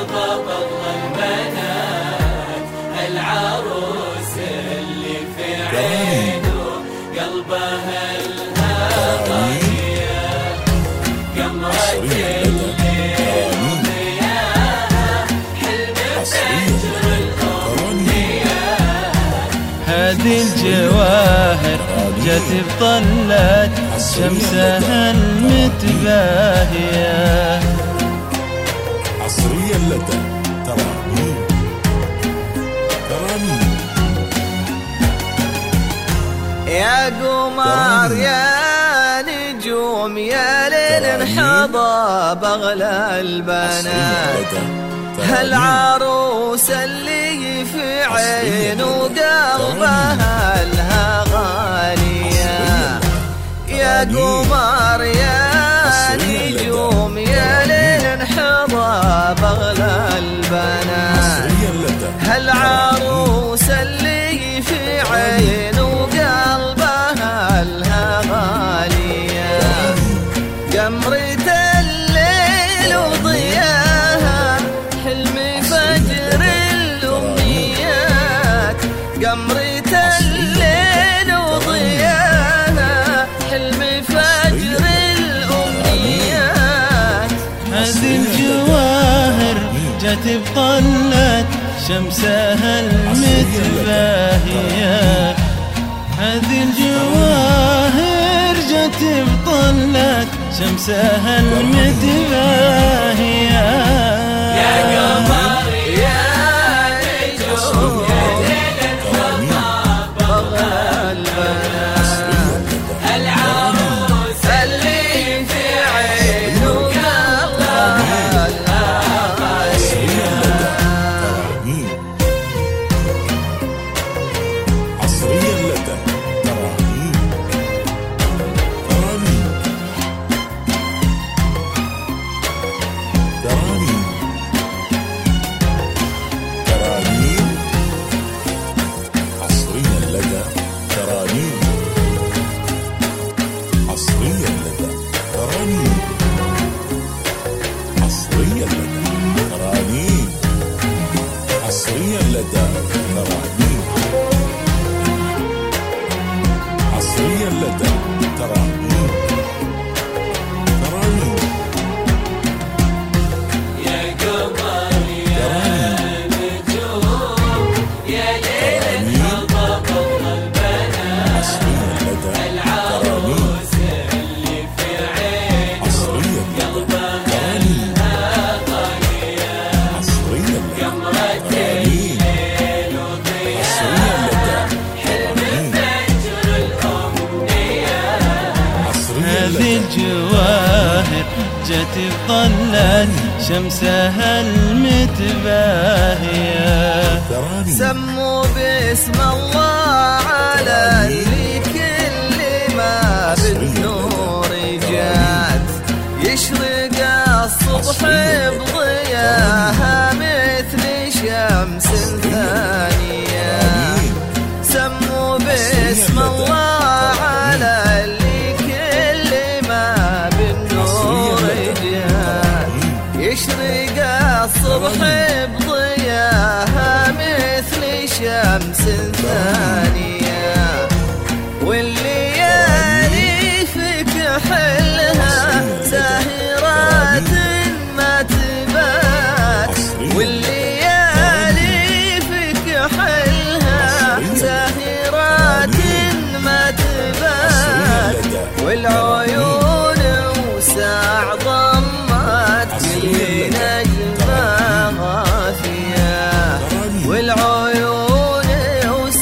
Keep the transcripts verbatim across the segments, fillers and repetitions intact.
قلبه بغلى البنات، العروس اللي في عينه قلبها الهضية، قمرة الليل وضياها حلم فجر الأمنية. هذه الجواهر جت بطلت شمسها المتباهية، عصريا لدى ترانيم ترانيم. يا قمر يا نجوم يا ليل انحضى بغلى البنات، هالعروس اللي في عينه وقلبها لها غالية. يا قمر يا نجوم يا ليل انحضى بغلى البنات، هالعروس اللي في عينه وقلبها لها غالية. قمرة الليل وضياها حلم فجر الأمنيات، قمرة الليل وضياها حلم فجر الأمنيات. هذه الجواهر جت بطلت شمسها المتباهية، هذه الجواهر جت بطلت شمسها المتباهية. يا قمر يا نجوم يا ليل انحضى بغلى البنات، العروس اللي في عينه قلبها الغالية. عصريا لدى ترانيم ترانيم ترانيم ترانيم. عصريا لدى ترانيم عصريا لدى ترانيم عصريا لدى ترانيم عصريا لدى ترانيم عصريا لدى ترانيم ترانيم. يا قمر يا نجوم يا ليل انحضى بغلى البنات، عصريا لدى العروس اللي في عينه قلبها الهضية، عصريا لدى قمرة الليل وضياها حلم فجر الأمنية. هذه الجواهر جت بطلت شمسها المتباهية. سموا باسم الله على اللي كل ما بالنور جات، يشرق الصبح بضياها مثل شمس ثانية. سموا باسم الله على اللي كل ما بالنور جات، يشرق الصبح بضياها مثل شمس ثانية. والليالي في كحلها ساهرات ما تبات، والليالي في كحلها ساهرات ما تبات. والعيون وساع ضمت كل نجمة غافية، والعيون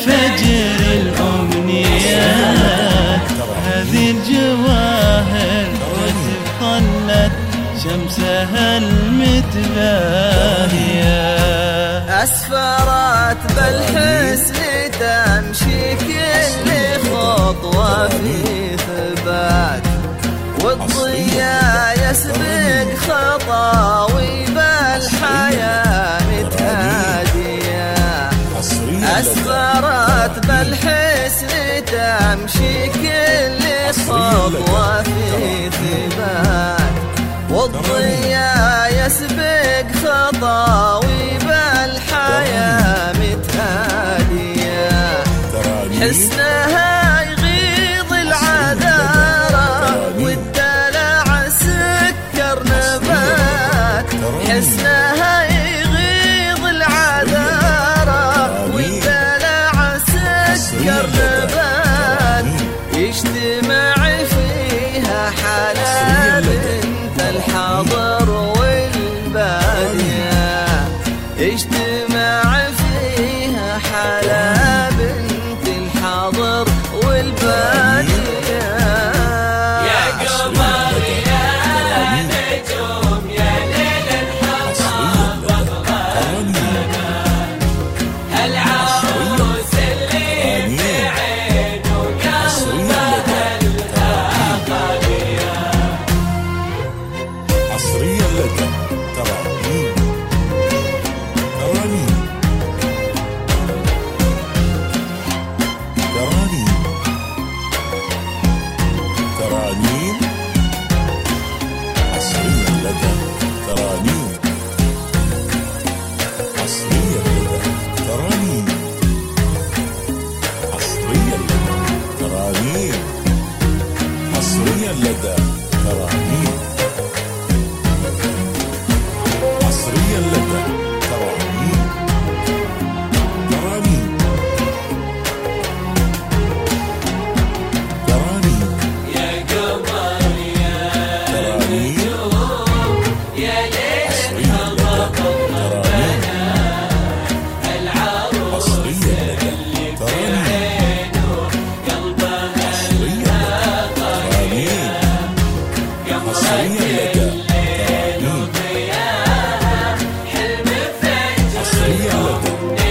فجر الأمنيات. هذه الجواهر جت بطلت شمسها المتباهية، أسفرت بالحسن تمشي كل خطوة في ثبات، والضياء يسبق خطاوي بالحياة متهادية. أسفرت بالحسن تمشي كل خطوة في ثبات، والضياء يسبق خطاوي بالحياة متهادية. حسنها يغيظ العذارى والدلع سكر نبات، حسنها يغيظ العذارى والدلع سكر نبات، يجتمع فيها حلال الحاضر والبادية، اجتمع فيها حلا بنت الحاضر والبادية. يا قمر يا نجوم يا ليل الحطام بغلبنا، العروس اللي بعين وقلبها الهاقية. حصريا لك ترانيم ترانيم ترانيم ترانيم حصريا لك ترانيم حصريا لك ترانيم حصريا لك ترانيم حصريا لك ترانيم حصريا لك ترانيم ترانيم ترانيم يا قمر يا نجوم يا ليل الحطام بغلبنا، العروس اللي بعين وقلبها الهاقية. حصريا لك ترانيم حصريا لك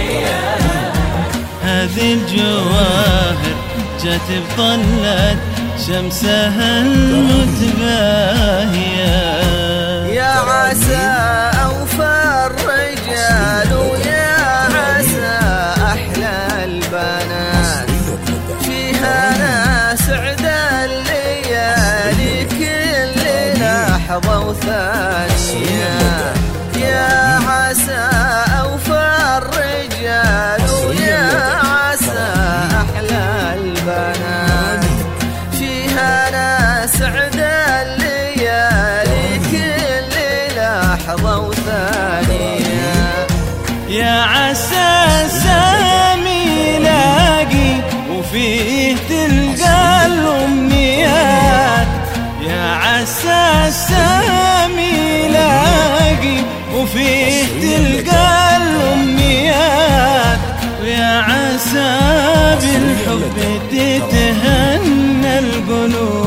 هذه الجواهر جت بطلت شمسها المتباهية. يا عسى أوفى الرجال ويا عسى أحلى البنات، فيها ناس عدا الليالي كل لحظة وثانية. يا عسى أوفى الرجال ويا عسى أحلى البنات، فيها ناس عدا الليالي كل لحظة وثانية. يا عسى سامي لاقي وفيه تلقى الأمنيات، يا عسى سامي لاقي وفيه تلقى الأمنيات، ويا عسى بالحب تتهنى القلوب.